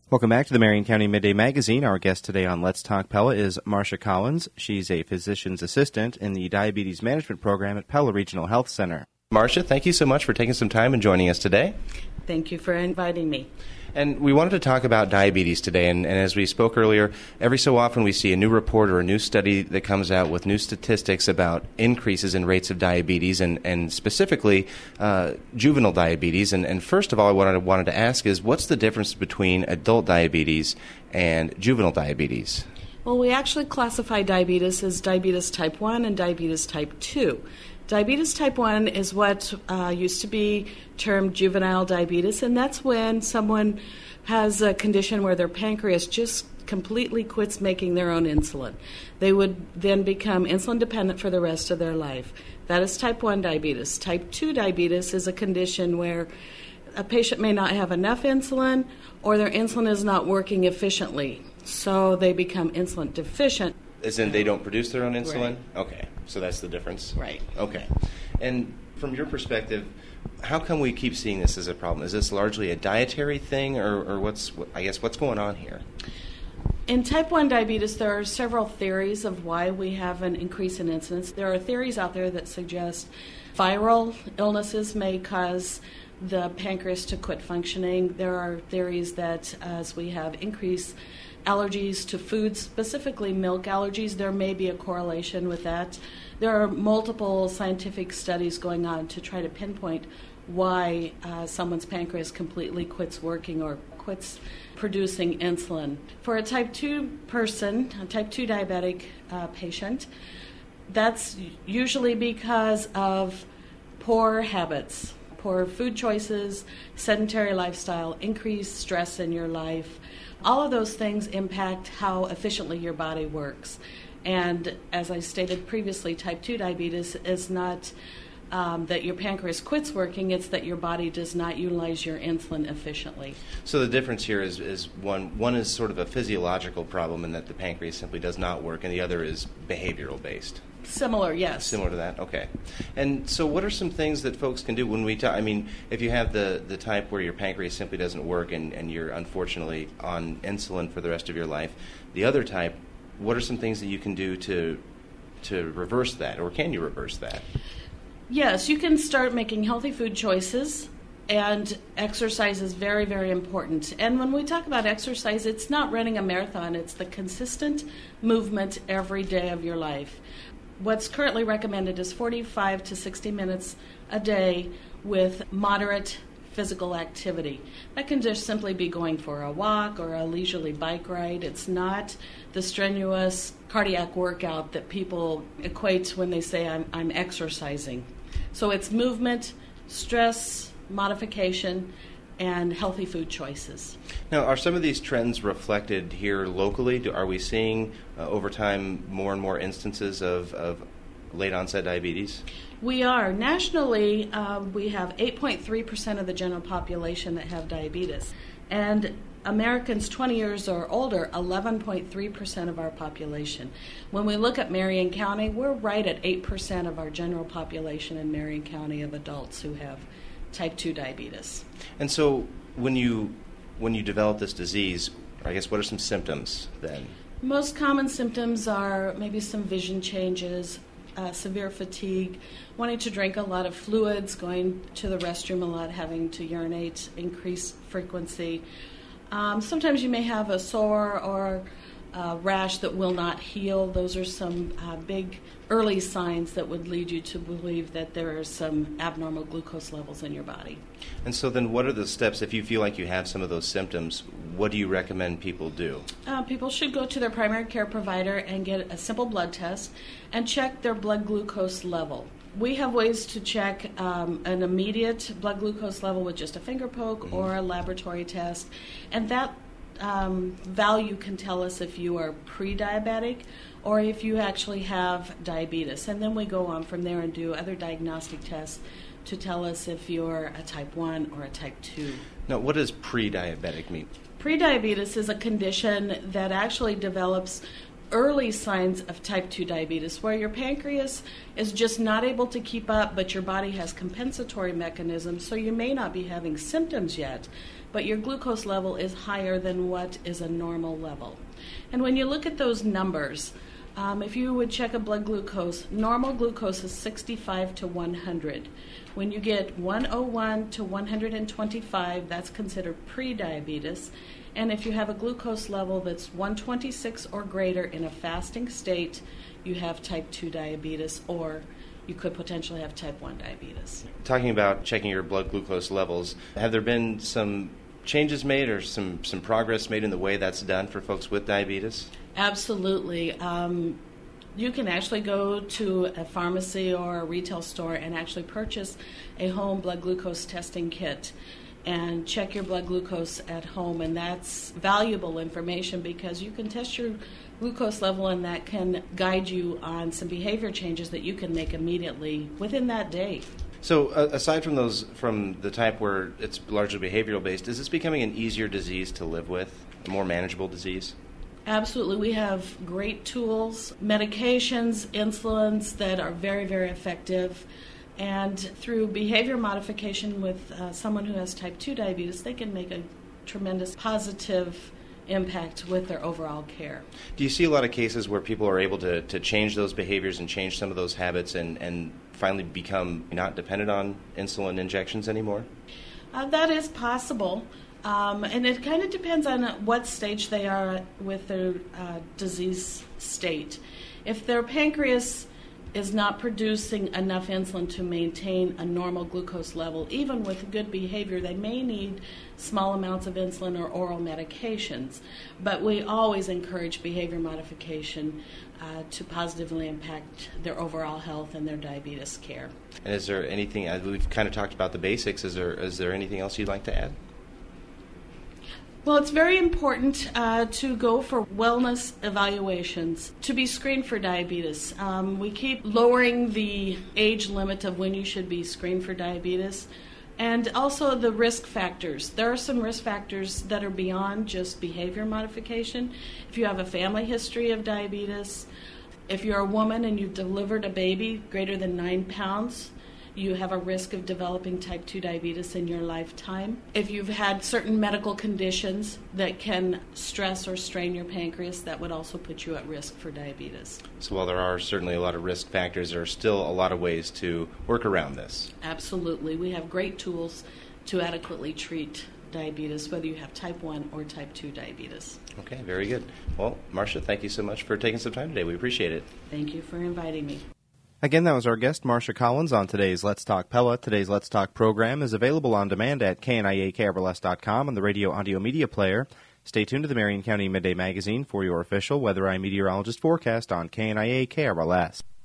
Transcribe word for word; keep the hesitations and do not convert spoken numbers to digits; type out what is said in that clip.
Welcome back to the Marion County Midday Magazine. Our guest today on Let's Talk Pella is Marcia Collins. She's a physician's assistant in the Diabetes Management Program at Pella Regional Health Center. Marcia, thank you so much for taking some time and joining us today. Thank you for inviting me. And we wanted to talk about diabetes today, and, and as we spoke earlier, every so often we see a new report or a new study that comes out with new statistics about increases in rates of diabetes, and, and specifically uh, juvenile diabetes. And, and first of all, what I wanted to ask is, what's the difference between adult diabetes and juvenile diabetes? Well, we actually classify diabetes as diabetes type one and diabetes type two. Diabetes type one is what uh, used to be termed juvenile diabetes, and that's when someone has a condition where their pancreas just completely quits making their own insulin. They would then become insulin dependent for the rest of their life. That is type one diabetes. Type two diabetes is a condition where a patient may not have enough insulin or their insulin is not working efficiently, so they become insulin deficient. As in they don't produce their own insulin? Right. Okay, so that's the difference? Right. Okay. And from your perspective, how come we keep seeing this as a problem? Is this largely a dietary thing, or, or what's, I guess, what's going on here? In type one diabetes, there are several theories of why we have an increase in incidence. There are theories out there that suggest viral illnesses may cause the pancreas to quit functioning. There are theories that as we have increased allergies to foods, specifically milk allergies, there may be a correlation with that. There are multiple scientific studies going on to try to pinpoint why uh, someone's pancreas completely quits working or quits producing insulin. For a type two person, a type two diabetic uh, patient, that's usually because of poor habits, poor food choices, sedentary lifestyle, increased stress in your life. All of those things impact how efficiently your body works. And as I stated previously, type two diabetes is not um, that your pancreas quits working, it's that your body does not utilize your insulin efficiently. So the difference here is, is one, one is sort of a physiological problem in that the pancreas simply does not work, and the other is behavioral based. Similar, yes. Similar to that, okay. And so what are some things that folks can do when we talk? I mean, if you have the, the type where your pancreas simply doesn't work and, and you're unfortunately on insulin for the rest of your life, the other type, what are some things that you can do to to reverse that, or can you reverse that? Yes, you can start making healthy food choices, and exercise is very, very important. And when we talk about exercise, it's not running a marathon, it's the consistent movement every day of your life. What's currently recommended is forty-five to sixty minutes a day with moderate physical activity. That can just simply be going for a walk or a leisurely bike ride. It's not the strenuous cardiac workout that people equate when they say I'm, I'm exercising. So it's movement, stress modification, and healthy food choices. Now, are some of these trends reflected here locally? Do, are we seeing uh, over time more and more instances of, of late onset diabetes? We are. Nationally, uh, we have eight point three percent of the general population that have diabetes. And Americans twenty years or older, eleven point three percent of our population. When we look at Marion County, we're right at eight percent of our general population in Marion County of adults who have type two diabetes. And so when you when you develop this disease, I guess what are some symptoms then? Most common symptoms are maybe some vision changes, uh, severe fatigue, wanting to drink a lot of fluids, going to the restroom a lot, having to urinate, increased frequency. Um, sometimes you may have a sore or a rash that will not heal. Those are some uh, big early signs that would lead you to believe that there are some abnormal glucose levels in your body. And so then what are the steps, if you feel like you have some of those symptoms, what do you recommend people do? Uh, people should go to their primary care provider and get a simple blood test and check their blood glucose level. We have ways to check um, an immediate blood glucose level with just a finger poke mm-hmm. or a laboratory test, and that um, value can tell us if you are pre-diabetic or if you actually have diabetes. And then we go on from there and do other diagnostic tests to tell us if you're a type one or a type two. Now, what does pre-diabetic mean? Pre-diabetes is a condition that actually develops early signs of type two diabetes, where your pancreas is just not able to keep up, but your body has compensatory mechanisms, so you may not be having symptoms yet, but your glucose level is higher than what is a normal level. And when you look at those numbers, um, if you would check a blood glucose, normal glucose is sixty-five to one hundred. When you get one oh one to one hundred twenty-five, that's considered pre-diabetes. And if you have a glucose level that's one twenty-six or greater in a fasting state, you have type two diabetes, or you could potentially have type one diabetes. Talking about checking your blood glucose levels, have there been some changes made or some, some progress made in the way that's done for folks with diabetes? Absolutely. Um, you can actually go to a pharmacy or a retail store and actually purchase a home blood glucose testing kit and check your blood glucose at home, and that's valuable information because you can test your glucose level, and that can guide you on some behavior changes that you can make immediately within that day. So uh, aside from those, from the type where it's largely behavioral based, is this becoming an easier disease to live with, a more manageable disease? Absolutely. We have great tools, medications, insulins that are very, very effective. And through behavior modification with uh, someone who has type two diabetes, they can make a tremendous positive impact with their overall care. Do you see a lot of cases where people are able to, to change those behaviors and change some of those habits and, and finally become not dependent on insulin injections anymore? Uh, that is possible. Um, and it kind of depends on what stage they are with their uh, disease state. If their pancreas is not producing enough insulin to maintain a normal glucose level, even with good behavior, they may need small amounts of insulin or oral medications. But we always encourage behavior modification uh, to positively impact their overall health and their diabetes care. And is there anything, uh, we've kind of talked about the basics, is there is there anything else you'd like to add? Well, it's very important uh, to go for wellness evaluations, to be screened for diabetes. Um, we keep lowering the age limit of when you should be screened for diabetes, and also the risk factors. There are some risk factors that are beyond just behavior modification. If you have a family history of diabetes, if you're a woman and you've delivered a baby greater than nine pounds, you have a risk of developing type two diabetes in your lifetime. If you've had certain medical conditions that can stress or strain your pancreas, that would also put you at risk for diabetes. So while there are certainly a lot of risk factors, there are still a lot of ways to work around this. Absolutely. We have great tools to adequately treat diabetes, whether you have type one or type two diabetes. Okay, very good. Well, Marcia, thank you so much for taking some time today. We appreciate it. Thank you for inviting me. Again, that was our guest, Marcia Collins, on today's Let's Talk P E L A. Today's Let's Talk program is available on demand at K N I A K R L S dot com and the radio audio media player. Stay tuned to the Marion County Midday Magazine for your official Weather Eye meteorologist forecast on K N I A K R L S.